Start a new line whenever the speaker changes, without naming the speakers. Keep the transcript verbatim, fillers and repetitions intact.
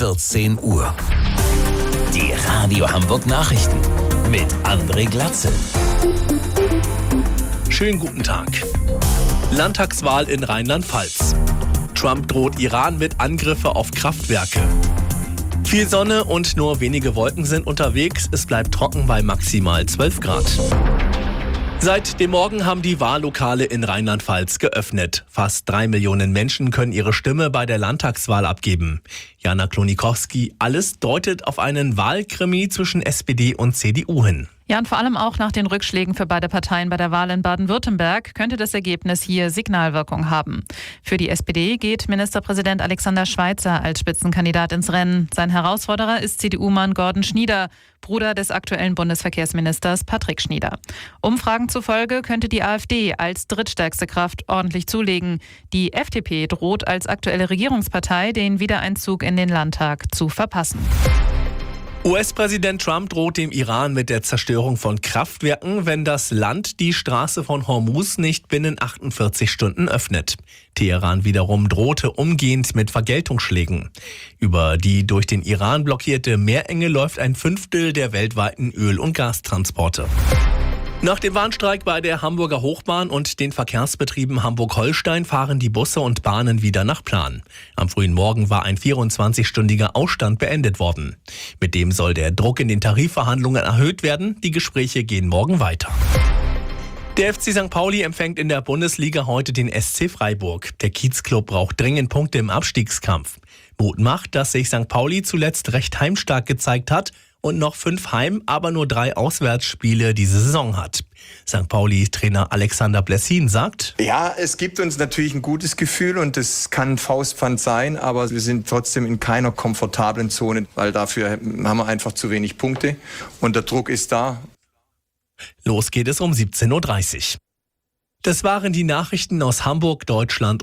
vierzehn Uhr. Die Radio Hamburg Nachrichten mit André Glatzel.
Schönen guten Tag. Landtagswahl in Rheinland-Pfalz. Trump droht Iran mit Angriffe auf Kraftwerke. Viel Sonne und nur wenige Wolken sind unterwegs. Es bleibt trocken bei maximal zwölf Grad. Seit dem Morgen haben die Wahllokale in Rheinland-Pfalz geöffnet. Fast drei Millionen Menschen können ihre Stimme bei der Landtagswahl abgeben. Jana Klonikowski, alles deutet auf einen Wahlkrimi zwischen S P D und C D U hin.
Ja, und vor allem auch nach den Rückschlägen für beide Parteien bei der Wahl in Baden-Württemberg könnte das Ergebnis hier Signalwirkung haben. Für die S P D geht Ministerpräsident Alexander Schweitzer als Spitzenkandidat ins Rennen. Sein Herausforderer ist C D U-Mann Gordon Schnieder, Bruder des aktuellen Bundesverkehrsministers Patrick Schnieder. Umfragen zufolge könnte die AfD als drittstärkste Kraft ordentlich zulegen. Die F D P droht als aktuelle Regierungspartei den Wiedereinzug in den Landtag zu verpassen.
U S-Präsident Trump droht dem Iran mit der Zerstörung von Kraftwerken, wenn das Land die Straße von Hormuz nicht binnen achtundvierzig Stunden öffnet. Teheran wiederum drohte umgehend mit Vergeltungsschlägen. Über die durch den Iran blockierte Meerenge läuft ein Fünftel der weltweiten Öl- und Gastransporte. Nach dem Warnstreik bei der Hamburger Hochbahn und den Verkehrsbetrieben Hamburg-Holstein fahren die Busse und Bahnen wieder nach Plan. Am frühen Morgen war ein vierundzwanzigstündiger Ausstand beendet worden. Mit dem soll der Druck in den Tarifverhandlungen erhöht werden. Die Gespräche gehen morgen weiter. Der F C Sankt Pauli empfängt in der Bundesliga heute den S C Freiburg. Der Kiezclub braucht dringend Punkte im Abstiegskampf. Mut macht, dass sich Sankt Pauli zuletzt recht heimstark gezeigt hat und noch fünf Heim-, aber nur drei Auswärtsspiele diese Saison hat. Sankt Pauli-Trainer Alexander Blessin sagt:
Ja, es gibt uns natürlich ein gutes Gefühl und es kann Faustpfand sein, aber wir sind trotzdem in keiner komfortablen Zone, weil dafür haben wir einfach zu wenig Punkte und der Druck ist da.
Los geht es um siebzehn Uhr dreißig. Das waren die Nachrichten aus Hamburg, Deutschland